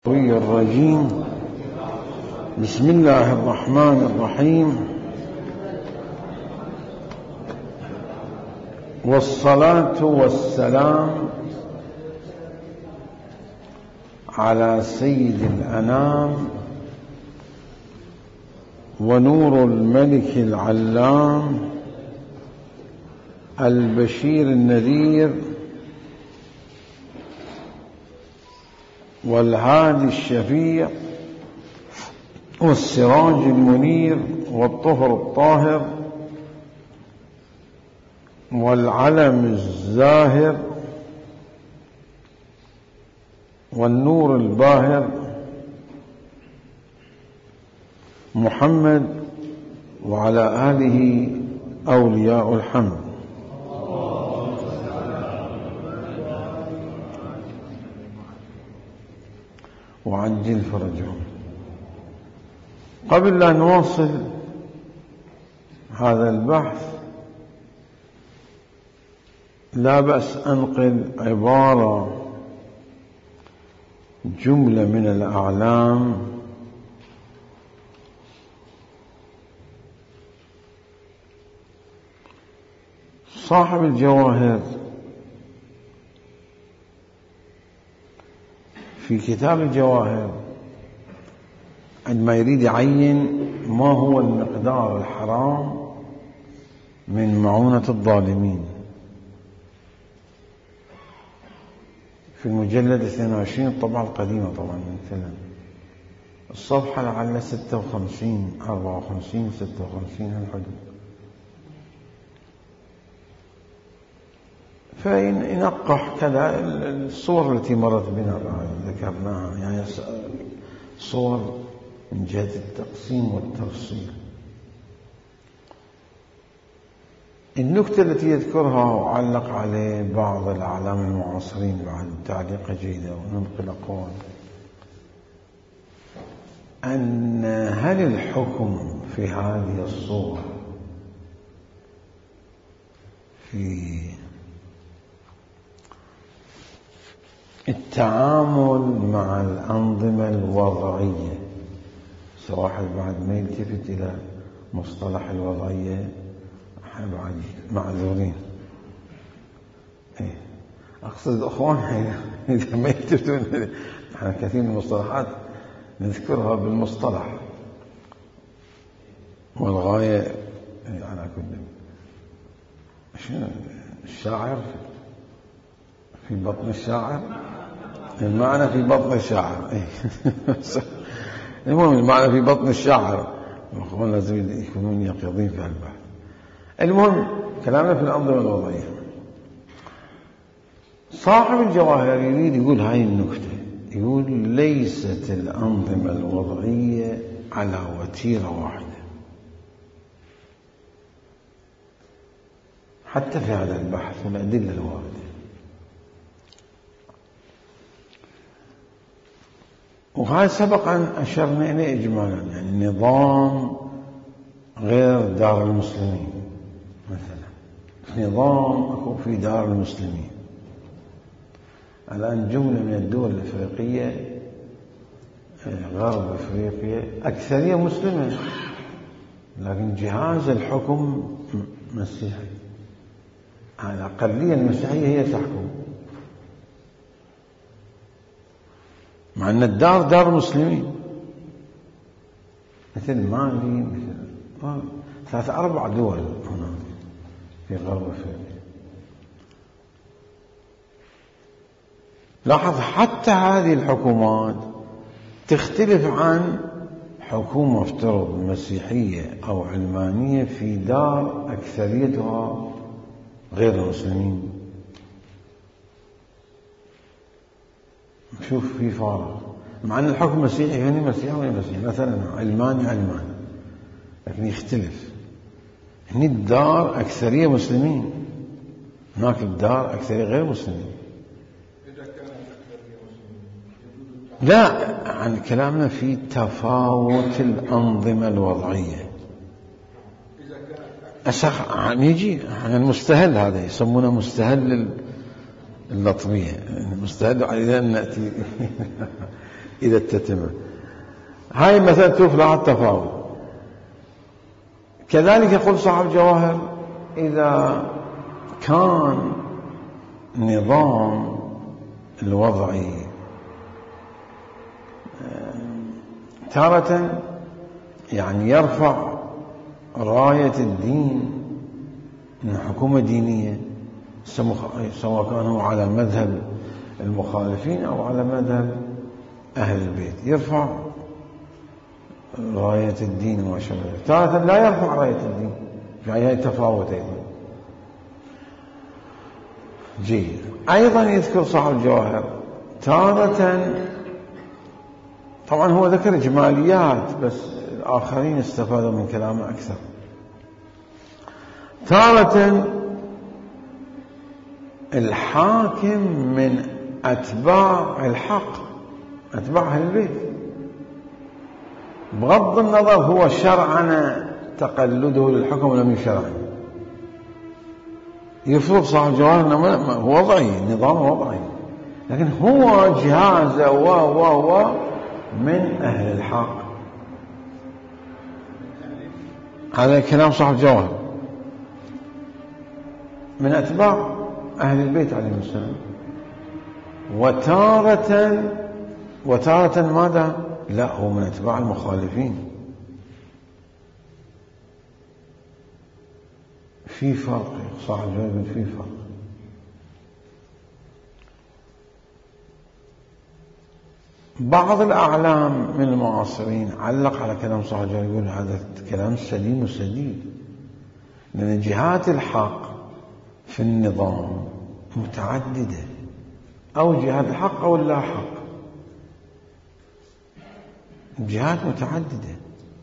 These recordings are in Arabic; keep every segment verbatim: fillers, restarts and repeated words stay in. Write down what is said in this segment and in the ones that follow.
الرجيم. بسم الله الرحمن الرحيم، والصلاة والسلام على سيد الأنام ونور الملك العلام البشير النذير والهادي الشفيع والسراج المنير والطهر الطاهر والعلم الزاهر والنور الباهر محمد وعلى آله أولياء الحمد. وعجل فرجهم. قبل أن نواصل هذا البحث لا بأس أنقل عبارة جملة من الأعلام صاحب الجواهر في كتاب الجواهر عندما يريد يعين ما هو المقدار الحرام من معونة الظالمين في المجلد اثنين وعشرين الطبعة القديمة طبعا مثلا الصفحة لعل ستة وخمسين أربعة وخمسين ستة وخمسين هالحدود، فينقح كذا الصور التي مرت بنا ذكرناها، يعني صور من جهة التقسيم والتفصيل. النكتة التي يذكرها وعلق عليه بعض الأعلام المعاصرين بعد تعليق جيدة وننقل أقوال أن هل الحكم في هذه الصور في التعامل مع الأنظمة الوضعية، واحد بعد ما يلتفت إلى مصطلح الوضعية بعد معذورين، إيه؟ أقصد الأخوان إذا ما يلتفتون، احنا كثير من المصطلحات نذكرها بالمصطلح والغاية على كل شنو الشاعر في بطن الشاعر، المعنى في بطن الشاعر. المهم المعنى في بطن الشاعر، الأخوان لازم يكونون يقظين في البحث. المهم كلامنا في الأنظمة الوضعية. صاحب الجواهر يريد يقول هاي النكتة، يقول ليست الأنظمة الوضعية على وتيرة واحدة حتى في هذا البحث والأدلة الواردة. وهذا سبق أن أشرنا إليه إجمالا، يعني نظام غير دار المسلمين مثلا، نظام أكو في دار المسلمين. الآن جملة من الدول الأفريقية غرب أفريقيا أكثرية مسلمة، لكن جهاز الحكم مسيحي، الأقلية المسيحية هي تحكم، مع أن الدار دار مسلمين مثل مالي، مثل ثلاث أربع دول هنا في غرب أفريقيا. لاحظ حتى هذه الحكومات تختلف عن حكومة افترض مسيحية أو علمانية في دار أكثريتها غير المسلمين. شوف في فارق، مع أن الحكم مسيحي هنا مسيحي وهنا مسيحي، مثلا علماني علماني، لكن يختلف. هنا الدار أكثرية مسلمين، هناك الدار أكثرية غير مسلمين. لا، عن كلامنا في تفاوت الأنظمة الوضعية. أسخ عم يجي عن المستهل، هذا يسمونه مستهل اللطمية، مستهل إذا نأتي إذا التتمة. هاي مثلا تشوف لها التفاوت. كذلك يقول صاحب الجواهر إذا كان نظام الوضعي تارة يعني يرفع راية الدين من حكومة دينية، سواء كانوا على مذهب المخالفين أو على مذهب أهل البيت، يرفع راية الدين وما شابه. تارة لا يرفع راية الدين، يعني هي تفاوت أيضا. جيد. أيضا يذكر صاحب الجواهر تارة، طبعا هو ذكر إجماليات بس الآخرين استفادوا من كلامه أكثر. تارة الحاكم من أتباع الحق، أتباع أهل البيت، بغض النظر هو شرعنا تقلده للحكم ولم يشرعه. يفرض صاحب الجواهر أنه وضعي، نظام وضعي، لكن هو جهاز و و و من أهل الحق. هذا كلام صاحب الجواهر، من أتباع أهل البيت عليهم السلام. وتارة وتارة ماذا؟ لا، هو من أتباع المخالفين. في فرق، صاحب الجواهر في فرق. بعض الأعلام من المعاصرين علق على كلام صاحب الجواهر، يقول هذا كلام سليم وسديد، لأن جهات الحق في النظام متعددة، أو جهات الحق أو اللا حق، جهات متعددة.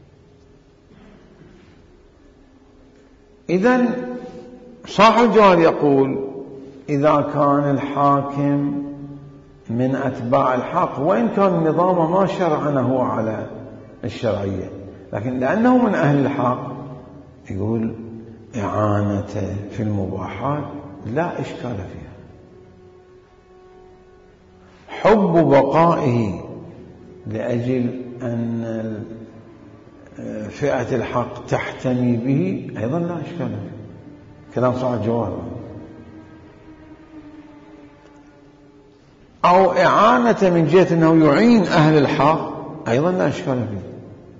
إذن صاحب الجواهر يقول إذا كان الحاكم من أتباع الحق، وإن كان النظام ما شرعنه على الشرعية، لكن لأنه من أهل الحق يقول إعانته في المباحات لا إشكال فيها. حب بقائه لأجل أن فئة الحق تحتمي به أيضا لا إشكال فيه. كلام صاحب الجواهر. أو إعانة من جهة أنه يعين أهل الحق أيضا لا إشكال فيه.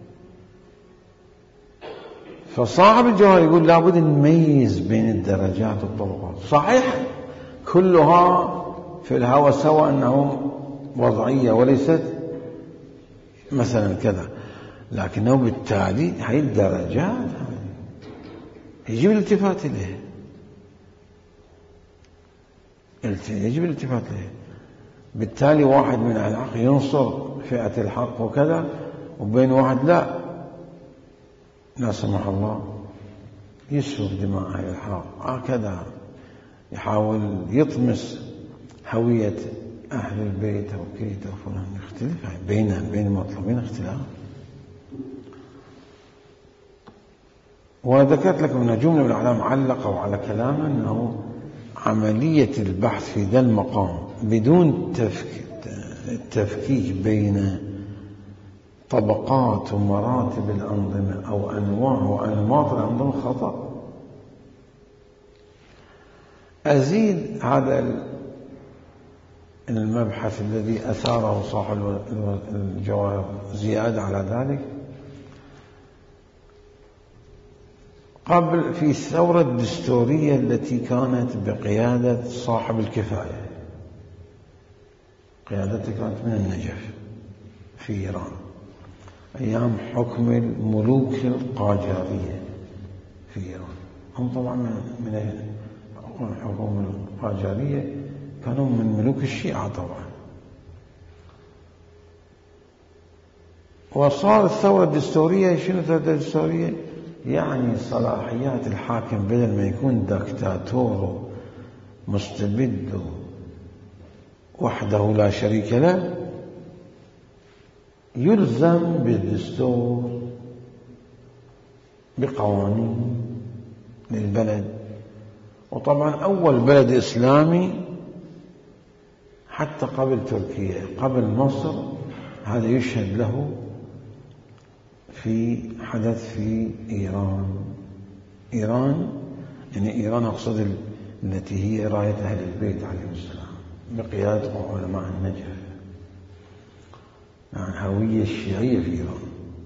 فصاحب الجواهر يقول لابد نميز بين الدرجات والطبقات. صحيح كلها في الهوى سوى أنه وضعية وليست مثلا كذا، لكنه بالتالي هاي الدرجات يجب الالتفات إليها، يجب الالتفات إليها. بالتالي واحد من أهل الحق ينصر فئة الحق وكذا، وبين واحد لا لا سمح الله يسفك دماء أهل الحق، هكذا يحاول يطمس هوية أهل البيت أو كيت أو فلان. يختلف بين بين المطلبين اختلاف. وذكرت لكم أن جملة من الأعلام علقوا على كلامه أنه عملية البحث في ذا المقام بدون التفكيك بين طبقات ومراتب الأنظمة أو أنواع وأنماط الأنظمة خطأ. أزيد هذا المبحث الذي أثاره صاحب الجواهر زيادة على ذلك. قبل في الثورة الدستورية التي كانت بقيادة صاحب الكفاية، قيادته كانت من النجف في إيران أيام حكم الملوك القاجارية في إيران. هم طبعا من حكم القاجارية كانوا من ملوك الشيعة طبعا. وصار الثورة الدستورية، شنو الثورة الدستورية؟ يعني صلاحيات الحاكم بدل ما يكون دكتاتور مستبد وحده لا شريك له، يلزم بالدستور بقوانين للبلد. وطبعا أول بلد إسلامي حتى قبل تركيا قبل مصر هذا يشهد له في حدث في إيران. إيران يعني إيران أقصد التي هي راية أهل البيت عليهم السلام بقيادة علماء النجف، يعني الهوية الشيعية في إيران.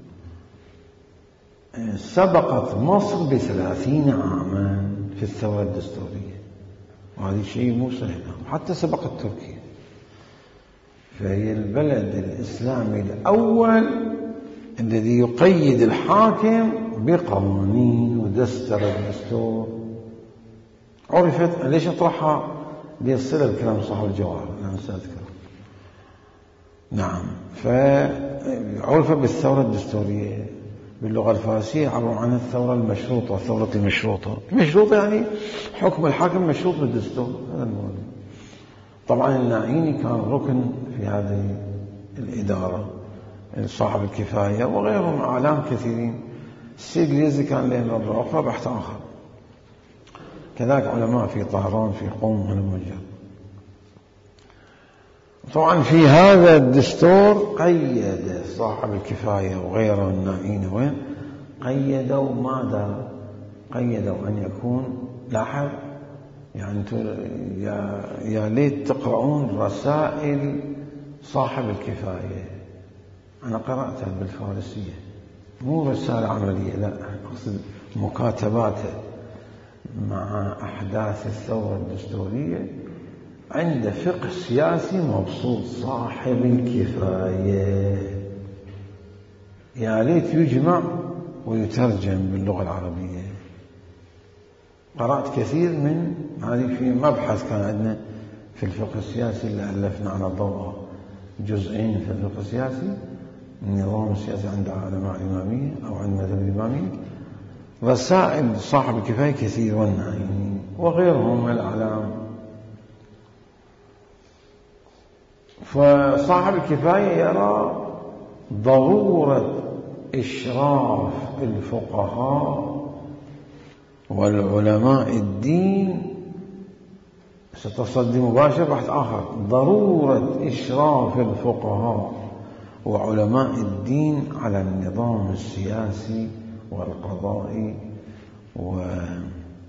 سبقت مصر بثلاثين عاما في الثورة الدستورية، وهذا شيء مو سهل، حتى سبقت تركيا. فهي البلد الإسلامي الأول الذي يقيد الحاكم بقوانين ودستور الدستور. عرفت ليش أطرحها؟ ليصل بكلام صاحب الجواهر أنا سأذكر. نعم، فعرف بالثورة الدستورية باللغة الفارسية عبر عن الثورة المشروطة، الثورة المشروطة. المشروطة يعني حكم الحاكم مشروط بالدستور، هذا الموضوع. طبعا الناعيني كان ركن في هذه الإدارة، صاحب الكفاية وغيرهم أعلام كثيرين. السيد اليزدي كان له نظرة أخرى بحث آخر، كذلك علماء في طهران في قوم والمجر. طبعا في هذا الدستور قيد صاحب الكفاية وغيره الناعيني وين قيدوا ماذا؟ قيدوا أن يكون لاحظ يعني يا يا ليت تقرؤون رسائل صاحب الكفاية. أنا قرأتها بالفارسية، مو رسالة عملية، لا أقصد مكاتباته مع أحداث الثورة الدستورية عند فقه سياسي مبسوط صاحب الكفاية. يا ليت يجمع ويترجم باللغة العربية. قرأت كثير من هذه في مبحث كان عندنا في الفقه السياسي اللي ألفنا على ضوء جزئين في الفقه السياسي، النظام السياسي عند علماء الإمامية أو عند مذهب الإمامية. رسائل صاحب الكفاية كثير والناعيني وغيرهم من الأعلام. فصاحب الكفاية يرى ضرورة إشراف الفقهاء والعلماء الدين. ستصدي مباشر بحث آخر، ضرورة إشراف الفقهاء وعلماء الدين على النظام السياسي والقضائي وعلى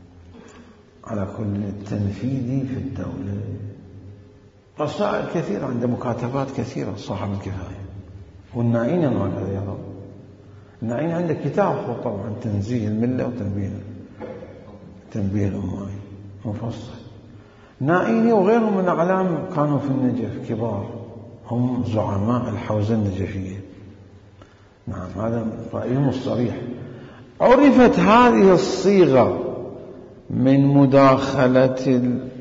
كل التنفيذي في الدولة. رسائل كثيرة، عنده مكاتبات كثيرة صاحب الكفاية. والناعيني ما هكذا يرى. الناعيني عنده كتاب طبعا تنزيه الملة وتنبيه تنبيه الأمة مفصل. ناعيني وغيرهم من الأعلام كانوا في النجف كبار، هم زعماء الحوزة النجفية. نعم، هذا رأيهم الصريح. عرفت هذه الصيغة من مداخلة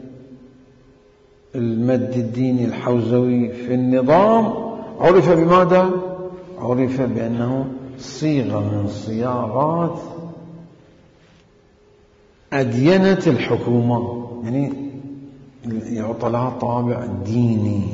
المد الديني الحوزوي في النظام. عرف بماذا؟ عرف بأنه صيغة من صياغات أدينة الحكومة، يعني يعطى لها طابع ديني.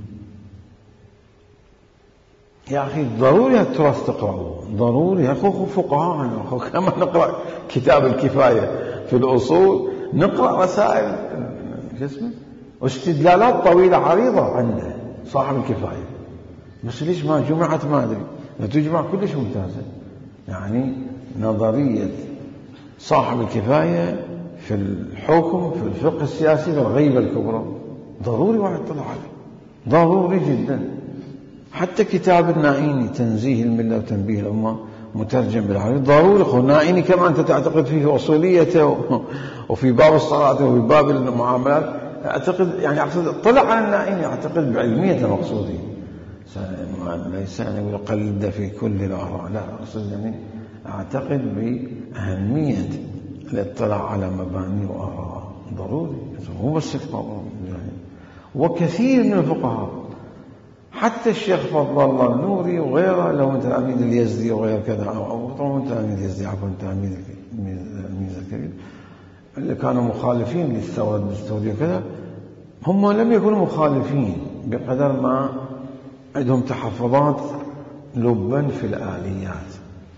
يا أخي ضروري التراث تقرأه، ضروري. أخوه فقهاء، أخوه كما نقرأ كتاب الكفاية في الأصول، نقرأ رسائل جسمه واستدلالات طويلة عريضة عنده صاحب الكفاية. بس ليش ما جمعت؟ ما أدري. تجمع كلش ممتازة. يعني نظرية صاحب الكفاية في الحكم في الفقه السياسي في الغيبة الكبرى ضروري واحد طلع عليه، ضروري جدا. حتى كتاب الناعيني تنزيه الملة وتنبيه الأمة مترجم بالعربي ضروري. خو الناعيني كما أنت تعتقد فيه أصوليته وفي باب الصلاة وفي باب المعاملات، أعتقد يعني أعتقد طلع على الناعيني أعتقد بعلمية مقصودي، ليس يعني يقلد في كل الآراء، لا أقصد يعني أعتقد بأهمية الاطلاع على مباني وآراء ضروري، مو بس يعني. وكثير من الفقهاء حتى الشيخ فضل الله النوري وغيره، لو من تلاميذ اليزدي وغير كذا، أو طبعا من تلاميذ اليزدي عفوا تلاميذ الكريم اللي كانوا مخالفين للثورة الدستورية وكذا، هم لم يكونوا مخالفين بقدر ما عندهم تحفظات لبا في الآليات.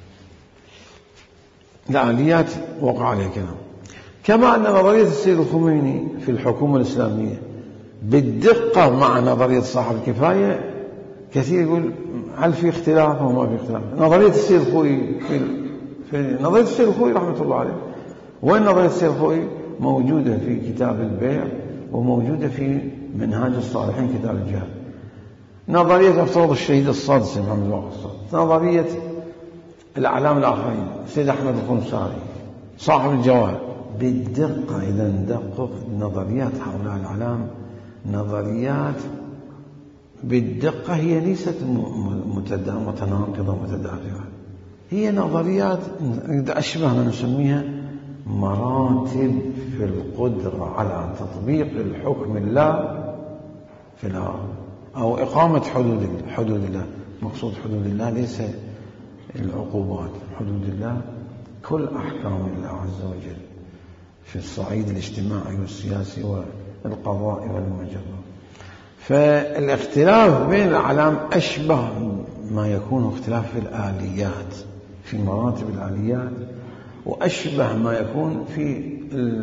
الآليات وقع عليه كلام. كما أن نظرية السيد الخميني في الحكومة الإسلامية بالدقة مع نظرية صاحب الكفاية كثير يقول هل في اختلاف أو ما في اختلاف. نظرية السيد الخوئي في, في نظرية السيد الخوئي رحمة الله عليه، وين نظرية السيد الخوئي؟ موجودة في كتاب البيع وموجودة في منهاج الصالحين كتاب الجهاد. نظرية افتراض الشهيد الصادسي محمد باقر الصادس، نظرية الأعلام الآخرين سيد أحمد الخنساري صاحب الجواهر. بالدقة إذا ندقق نظريات هؤلاء الأعلام نظريات بالدقة هي ليست متناقضة متدافعة، هي نظريات أشبه ما نسميها مراتب في القدرة على تطبيق الحكم الله في الأرض أو إقامة حدود حدود الله. مقصود حدود الله ليس العقوبات، حدود الله كل أحكام الله عز وجل في الصعيد الاجتماعي والسياسي والقضائي والمجرى. فالاختلاف بين الأعلام أشبه ما يكون اختلاف في الآليات، في مراتب الآليات، وأشبه ما يكون في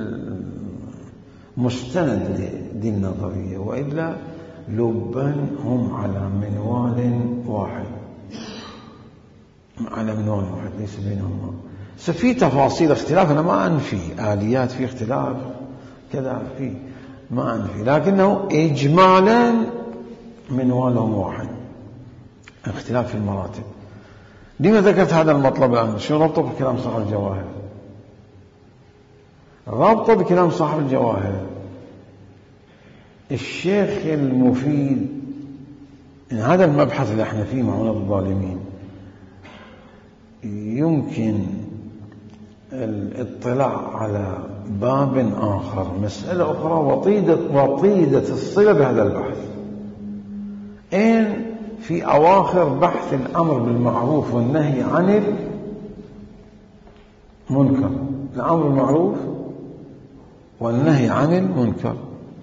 المستند دي النظرية، وإلا لبا هم على منوال واحد، على منوال واحد ليس بينهما. في تفاصيل اختلاف، أنا ما أنفي آليات في اختلاف كذا، في ما أنفي، لكنه إجمالا منوالهم واحد، اختلاف في المراتب. لما ذكرت هذا المطلب الآن؟ شو ربطه بكلام صاحب الجواهر؟ ربطه بكلام صاحب الجواهر الشيخ المفيد، إن هذا المبحث اللي احنا فيه معونة الظالمين يمكن الاطلاع على باب آخر، مسألة أخرى وطيدة, وطيدة الصلة بهذا البحث. إن في أواخر بحث الأمر بالمعروف والنهي عن المنكر، الأمر بالمعروف والنهي عن المنكر،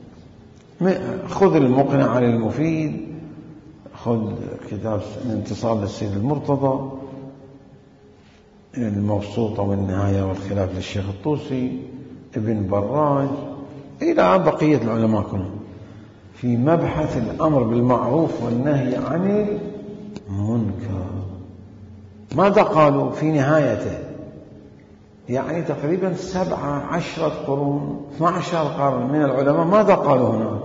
خذ المقنع على المفيد، خذ كتاب الانتصار للسيد المرتضى، المبسوطة والنهاية والخلاف للشيخ الطوسي، ابن براج، إلى بقية العلماء كلهم في مبحث الأمر بالمعروف والنهي عن المنكر. ماذا قالوا في نهايته؟ يعني تقريبا سبعة عشرة قرون، اثنا عشر قرن من العلماء ماذا قالوا هناك؟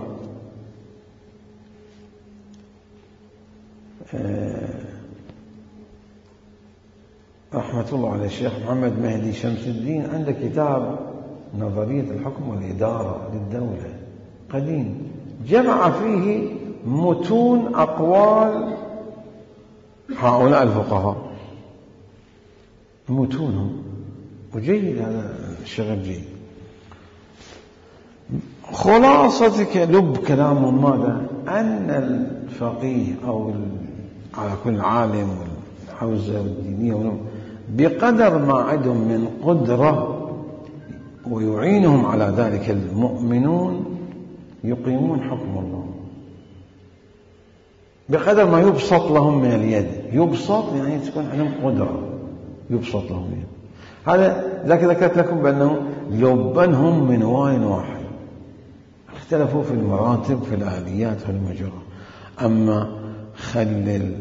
رحمة الله على الشيخ محمد مهدي شمس الدين عنده كتاب نظرية الحكم والإدارة للدولة قديم، جمع فيه متون أقوال هؤلاء الفقهاء، متونهم، وجيد هذا الشغل جيد. خلاصة لب كلامهم ماذا؟ أن الفقيه أو على كل عالم والحوزة والدينية بقدر ما عندهم من قدرة ويعينهم على ذلك المؤمنون يقيمون حكم الله، بقدر ما يبسط لهم من اليد. يبسط يعني تكون عندهم قدرة يبسط لهم اليد. هذا ذاك ذكرت لكم بأنه لبنهم من وين واحد، اختلفوا في المراتب في الآليات في المجرى. أما خلل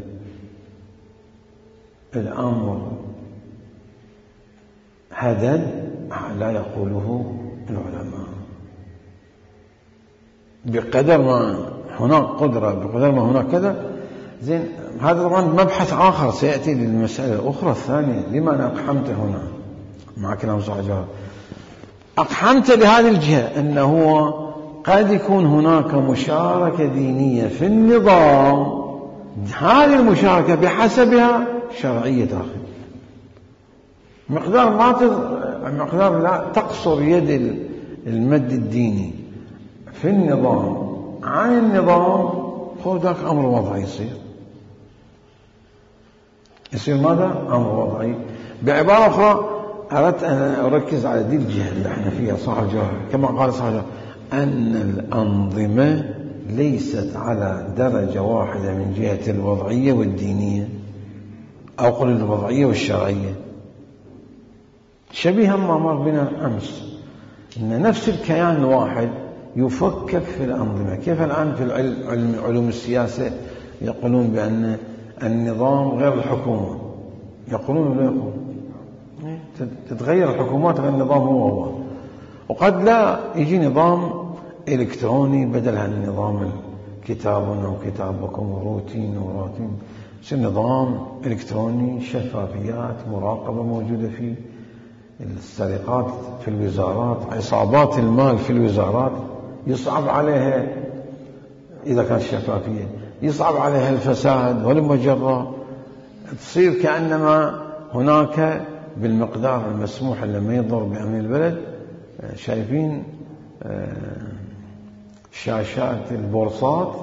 الأمر هدد لا يقوله العلماء، بقدر ما هناك قدرة بقدر ما هناك كذا. زين، هذا طبعا مبحث آخر سيأتي للمسألة الأخرى الثانية. لما أنا أقحمت هنا مع كلام صاحب الجوهر؟ أقحمت لهذه الجهة أنه قد يكون هناك مشاركة دينية في النظام، هذه المشاركة بحسبها شرعية داخل مقدار ما مقدار لا تقصر يد المد الديني في النظام عن النظام، هو ذاك أمر وضعي يصير يصير ماذا؟ أمر وضعي. بعبارة أخرى أردت أن أركز على دي الجهة اللي احنا فيها صاحب الجوهر، كما قال صاحب الجوهر أن الأنظمة ليست على درجة واحدة من جهة الوضعية والدينية، أو قل الوضعية والشرعية، شبيها ما مر بنا أمس، إن نفس الكيان الواحد يفكك في الأنظمة. كيف الآن في علم علوم السياسة يقولون بأن النظام غير الحكومة، يقولون ولا يقولون؟ تتغير الحكومات غير النظام هو هو، وقد لا يجي نظام إلكتروني بدل هالنظام كتابنا وكتابكم وروتين وراتين، يصير نظام إلكتروني، شفافيات، مراقبة موجودة فيه، السرقات في الوزارات، عصابات المال في الوزارات يصعب عليها إذا كانت شفافية، يصعب عليها الفساد والمجرة، تصير كأنما هناك بالمقدار المسموح لما يضر بأمن البلد. شايفين شاشات البورصات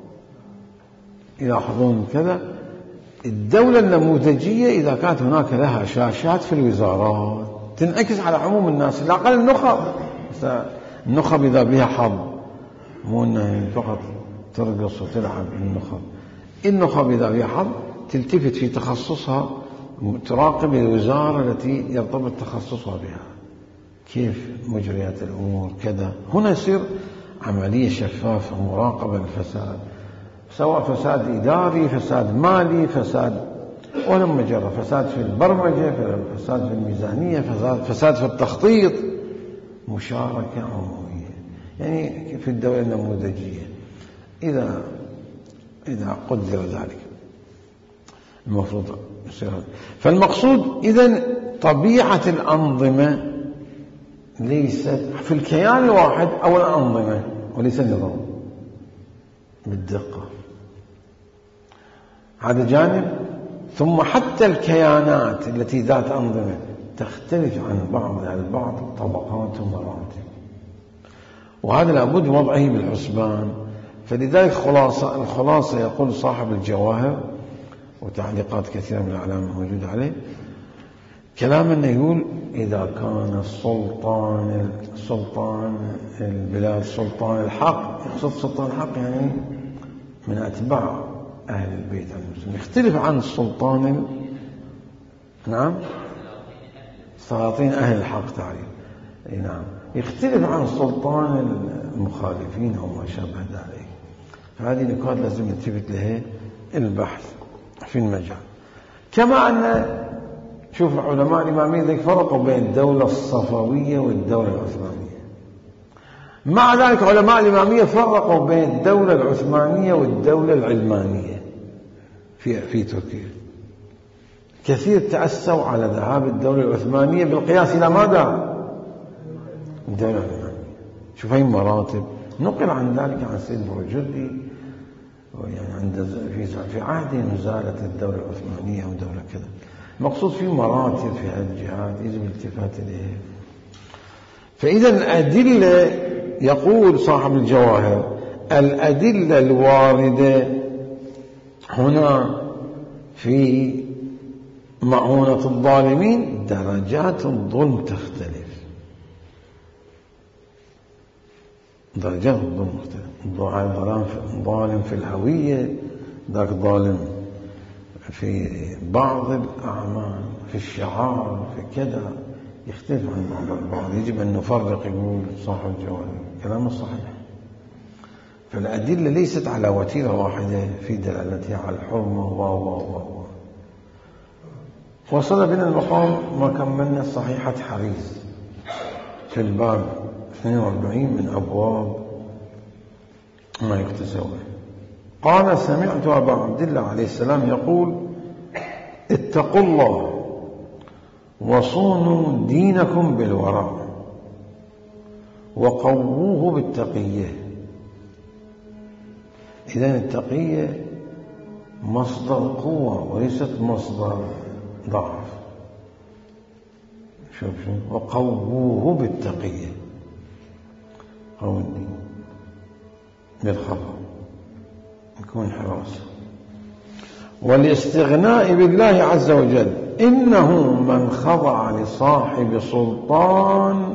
يلاحظون كذا، الدولة النموذجية إذا كانت هناك لها شاشات في الوزارات تنعكس على عموم الناس، على الأقل النخب. النخب إذا بها حظ، مو أنها فقط ترقص وتلعب النخب، النخب إذا بها حظ تلتفت في تخصصها، تراقب الوزارة التي يرتبط تخصصها بها، كيف مجريات الأمور كذا. هنا يصير عملية شفافة، مراقبة الفساد، سواء فساد إداري، فساد مالي، فساد ولا مجرد فساد في البرمجة، فساد في الميزانية، فساد, فساد في التخطيط، مشاركة عمومية. يعني في الدولة النموذجية إذا إذا قدر ذلك المفروض يصير. فالمقصود إذن طبيعة الأنظمة ليست في الكيان الواحد أو الأنظمة وليس النظام بالدقة، هذا جانب. ثم حتى الكيانات التي ذات أنظمة تختلف عن بعضها البعض طبقات ومراتب، وهذا لابد وضعه بالحسبان. فلذلك خلاصة الخلاصة يقول صاحب الجواهر، وتعليقات كثيرة من الأعلام موجودة عليه، كلام أنه يقول إذا كان السلطان سلطان البلاد سلطان الحق، يقصد سلطان الحق يعني من أتباع أهل البيت المسلم، يختلف عن السلطان ال... نعم سلاطين أهل الحق تعريف، نعم يختلف عن السلطان المخالفين أو ما شابه ذلك. هذه نقاط لازم نلتفت لها البحث في المجال. كما أن شوف علماء الإمامية ذلك فرقوا بين الدولة الصفوية والدولة العثمانية، مع ذلك علماء الإمامية فرقوا بين الدولة العثمانية والدولة العلمانية في في تركيا. كثير تأسوا على ذهاب الدولة العثمانية بالقياس إلى ماذا؟ الدولة العلمانية. شوف هاي مراتب نقل عن ذلك عن سيد برجردي، يعني عند في في عهده زالت الدولة العثمانية ودولة كذا. المقصود في مراتب في هذه الجهات يجب الالتفات إليها. فإذا الأدلة يقول صاحب الجواهر الأدلة الواردة هنا في معونة الظالمين درجات الظلم تختلف، درجات الظلم مختلف، ظالم في الهوية، ذاك ظالم في بعض الأعمال، في الشعار، في كذا، يختلف عن بعض البعض. يجب أن نفرق، يقول صاحب الجواهر كلام صحيح. فالأدلة ليست على وتيرة واحدة في دلالتها على الحرمة و و و وصل بنا المقام ما كملنا صحيحة حريز في الباب اثنين وأربعين من أبواب ما يقتسوه. قال سمعت أبا عبد الله عليه السلام يقول اتقوا الله وصونوا دينكم بالورع وقووه بالتقية. إذن التقية مصدر قوة وليست مصدر ضعف. شوف شوف وقووه بالتقية، قووا الدين بالخطأ يكون حراسة. والاستغناء بالله عز وجل إنه من خضع لصاحب سلطان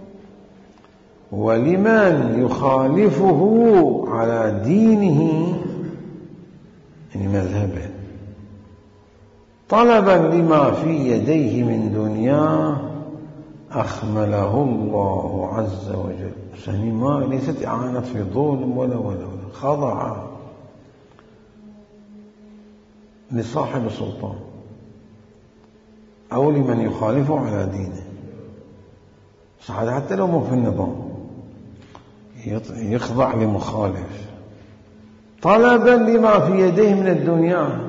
ولمن يخالفه على دينه يعني مذهبه طلبا لما في يديه من دنياه أخمله الله عز وجل. يعني ما ليست إعانة في ظلم ولا ولا ولا خضع لصاحب السلطان أو لمن يخالفه على دينه، صح، حتى لو مو في النظام يخضع لمخالف طلبا لما في يديه من الدنيا،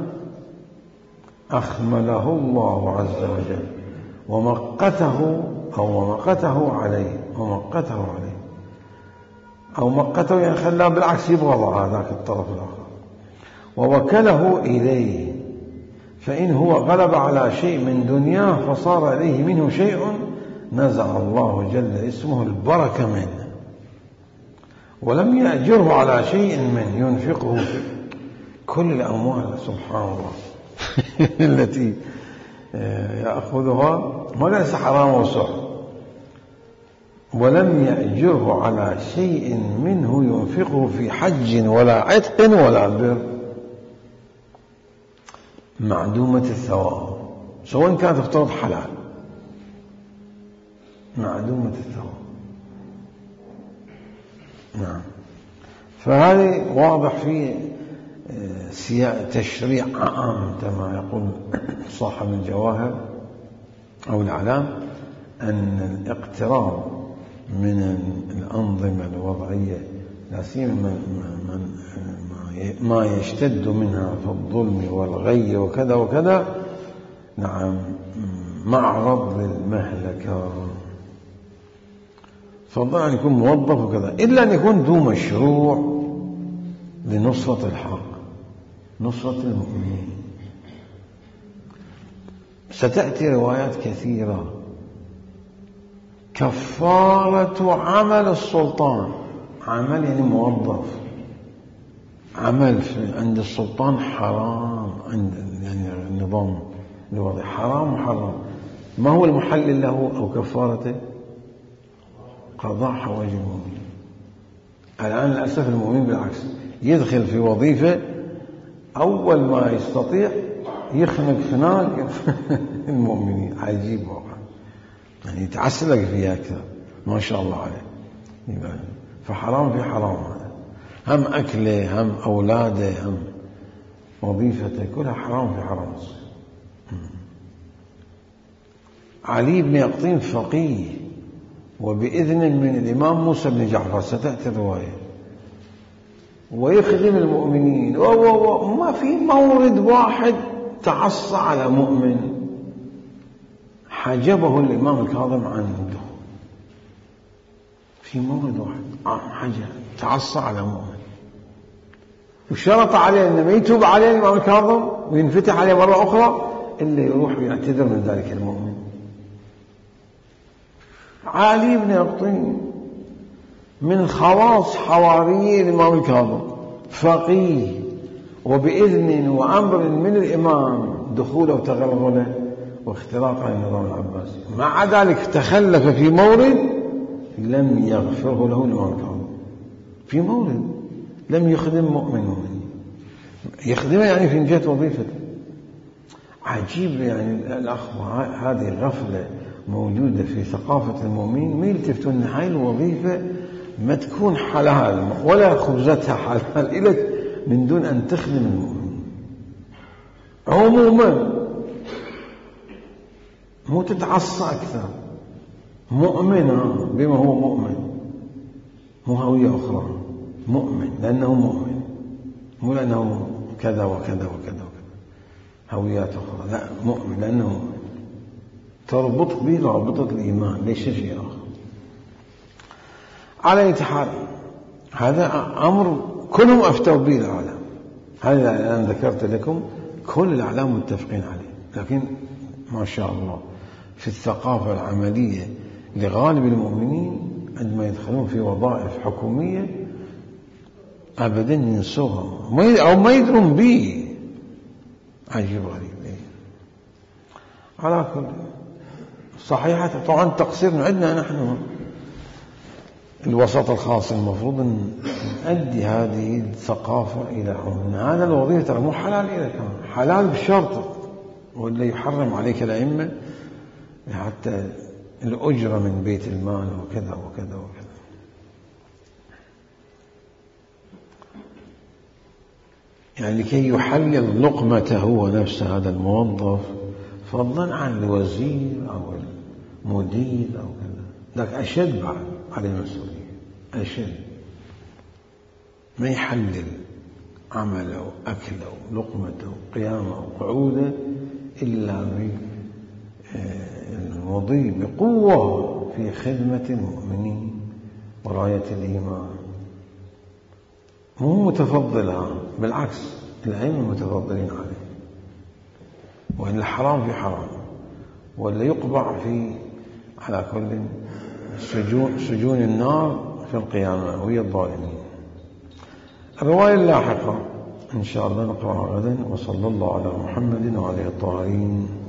أخمله الله عز وجل ومقته أو ومقته عليه ومقته عليه أو مقته، يعني خلاه بالعكس يبغض هذاك الطرف الآخر، ووكله إليه، فإن هو غلب على شيء من دنياه فصار إليه منه شيء نزع الله جل اسمه البركة منه، ولم يأجره على شيء من ينفقه في كل الأموال سبحان الله التي يأخذها ما ليس حرام وسحر، ولم يأجره على شيء منه ينفقه في حج ولا عتق ولا بر، معدومة الثواب، سواء كانت تفترض حلال، معدومة الثواب. نعم، فهذه واضح في سياق تشريع عام كما يقول صاحب الجواهر أو الأعلام، أن الاقتراب من الأنظمة الوضعية لا سيما ما يشتد منها في الظلم والغي وكذا وكذا، نعم، معرض للمهلكة، فضلا أن يكون موظف وكذا، إلا أن يكون ذو مشروع لنصرة الحق، نصرة المؤمنين. ستأتي روايات كثيرة كفارة عمل السلطان، عمل يعني موظف، عمل عند السلطان حرام، عند يعني النظام الوضعي حرام وحرام، ما هو المحلل له أو كفارته؟ قضاء حوائج المؤمنين. الآن للأسف المؤمن بالعكس، يدخل في وظيفة أول ما يستطيع يخنق خناق المؤمنين، عجيب واقع، يعني يتعسلك فيها أكثر ما شاء الله عليه، فحرام في حرام، هذا هم أكله هم أولاده هم وظيفته كلها حرام في حرام. علي بن يقطين فقيه وبإذن من الإمام موسى بن جعفر، ستأتي الرواية، ويخدم المؤمنين، وما في مورد واحد تعصى على مؤمن حجبه الإمام الكاظم عن الدخول، في مورد واحد حجب تعصى على مؤمن، وشرط عليه أن ما يتوب عليه الإمام الكاظم وينفتح عليه مرة أخرى إلا يروح ويعتذر من ذلك المؤمن. علي بن يقطين من خواص حواري الإمام الكاظم، فقيه وبإذن وأمر من الإمام دخوله وتغلغله واختراقه النظام العباسي، مع ذلك تخلف في مورد لم يغفره له الإمام الكاظم، في مورد لم يخدم مؤمن مؤمن، يخدمه يعني في جهة وظيفته. عجيب يعني الأخوة، هذه غفلة موجودة في ثقافة المؤمنين، ما يلتفتون أن هاي الوظيفة ما تكون حلال ولا خبزتها حلال إلك من دون أن تخدم المؤمنين عموما، مو تتعصى أكثر، مؤمنة بما هو مؤمن، مو هوية أخرى، مؤمن لأنه مؤمن، مو لأنه كذا وكذا وكذا وكذا هويات أخرى، لا، مؤمن لأنه مؤمن، تربط به رابطة الإيمان، ليس شيء آخر. على أي حال هذا أمر كلهم أفتوا به العالم، هذا الآن ذكرت لكم كل الأعلام متفقين عليه، لكن ما شاء الله في الثقافة العملية لغالب المؤمنين عندما يدخلون في وظائف حكومية أبدا ينسوها أو ما يدرون به، عجيب غريب. على كل صحيح، طبعا تقصير عندنا نحن الوسط الخاص، المفروض أن نؤدي هذه الثقافة إلى عمومنا. هذا الوظيفة ترى مو حلال إلى كمان، حلال بشرط، ولا يحرم عليك الأئمة حتى الأجرة من بيت المال وكذا وكذا وكذا. يعني لكي يحلل لقمته هو نفسه هذا الموظف، فضلا عن الوزير أو المدير أو كذا، ذاك أشد بعد عليه المسؤولية، أشد ما يحلل عمله أكله لقمته قيامه قعوده إلا بالمضي بقوة في خدمة المؤمنين وراية الإيمان، مو متفضلة، بالعكس العلم متفضلين عليه، وإن الحرام في حرام، ولا يقبع في على كل سجون, سجون النار في القيامة وهي الظالمين. الرواية اللاحقة إن شاء الله نقرأها غدا. وصلى الله على محمد وعلى الطاهرين.